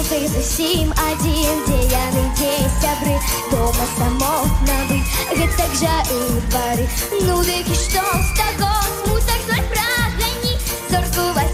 Ты зусім один, дзеяны дзесь сябры, дома самотна быць, гэтак жа і ў двары. Ну дык і што з таго, смутак злой прагані, зорку